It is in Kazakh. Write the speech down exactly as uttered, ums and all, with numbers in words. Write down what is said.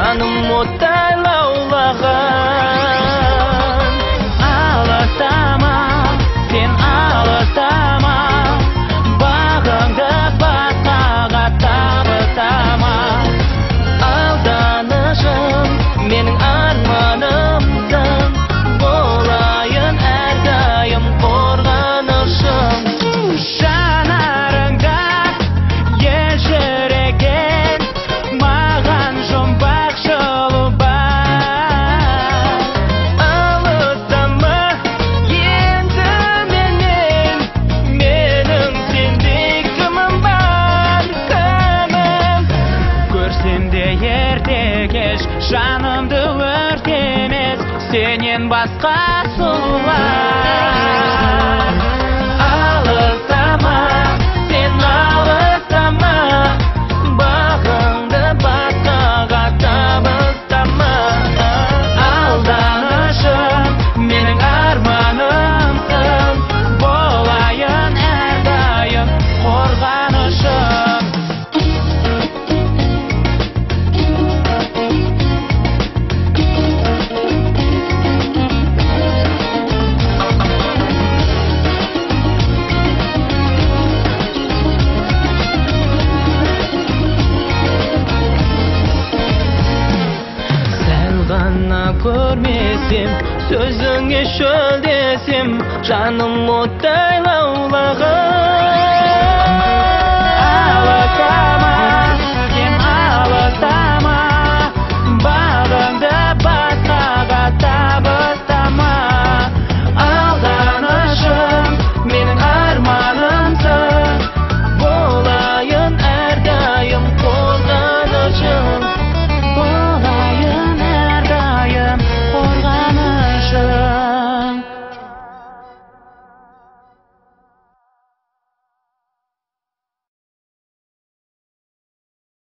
жаным оттай лаулаған. Алыстама, сен алыстама, бағыңды басқаға табыстама. Алданышым менің арманымсың, болайын әрдайым қорғанышым. Жанарыңда ежіреген маған жұмбақ жылу бар. Алыстама енді менен, менің сендей кімім бар, кімім. Көрсем де ерте кеш жанымды өртемес сенен басқа сұлулар. Алыстама, сен алыстама, бағыңды басқаға табыстама. Алданышым менің арманымсың, болайын әрдайым қорғанышым. Сәл ғана көрмесем, сөзіңе шөлдесем, жаным оттай лаулаған.